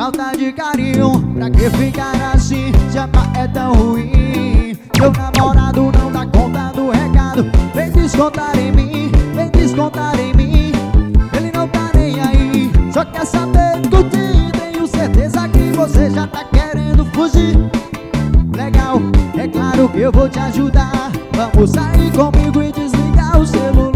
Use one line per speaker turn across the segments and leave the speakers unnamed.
falta de carinho. Pra que ficar assim, se amar é tão ruim? Meu namorado não dá conta do recado. Vem descontar em mim, vem descontar em mim. Ele não tá nem aí, só quer saber curtir. Tenho certeza que você já tá querendo fugir. Legal, é claro que eu vou te ajudar. Vamos sair comigo e desligar o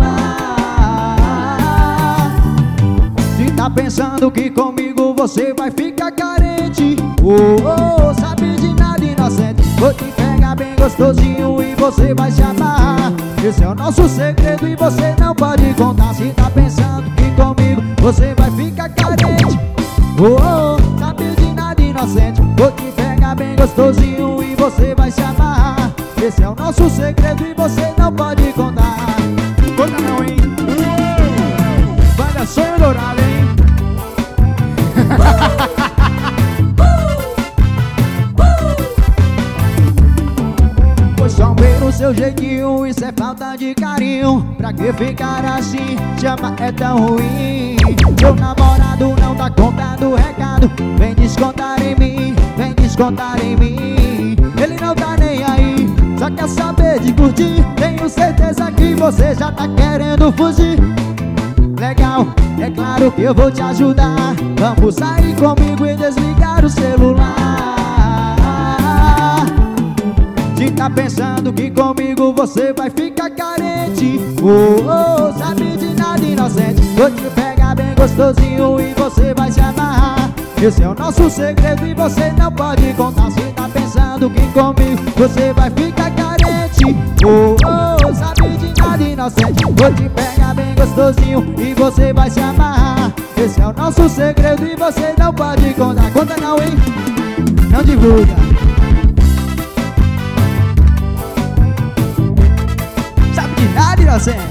celular. Se tá pensando que comigo você vai ficar carente, sabe de nada, inocente. Vou te pegar bem gostosinho e você vai se amarrar. Esse é o nosso segredo e você não pode contar. Se tá pensando que comigo você vai ficar carente, sabe de nada, inocente. Vou te pegar bem gostosinho e você vai se amarrar. Esse é o nosso segredo e você não pode contar. Conta não, hein? Banda Sonho Dourado, hein? Pois só ver o seu jeitinho, isso é falta de carinho. Pra que ficar assim, se amar é tão ruim? Meu namorado não dá conta do recado. Vem descontar em mim, vem descontar em mim. Ele não tá nem aí, só quer saber de curtir. Tenho certeza que você já tá querendo fugir. Legal, é claro que eu vou te ajudar. Vamos sair comigo e desligar o celular. Se tá pensando que comigo você vai ficar carente, sabe de nada, inocente. Vou te pegar bem gostosinho e você vai se amarrar. Esse é o nosso segredo e você não pode contar. Se tá pensando que comigo você vai ficar carente, sabe de nada, inocente. Vou te pegar bem gostosinho e você vai se amarrar. Esse é o nosso segredo e você não pode contar. Conta não, hein? Não divulga. Sabe de nada, inocente.